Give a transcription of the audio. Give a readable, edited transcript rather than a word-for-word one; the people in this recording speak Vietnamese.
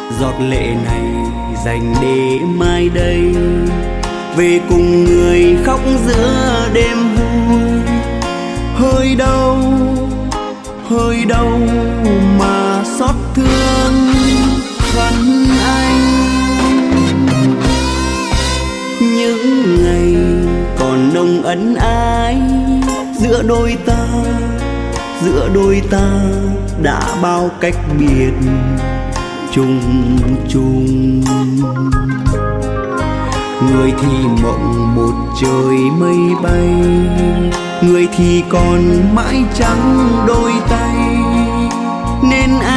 Giọt lệ này dành để mai đây về cùng người khóc giữa đêm vui. Hơi đâu mà xót thương khấn anh. Những ngày còn nồng ân ái giữa đôi ta đã bao cách biệt chung chung. Người thì mộng một trời mây bay, người thì còn mãi trắng đôi tay. Nên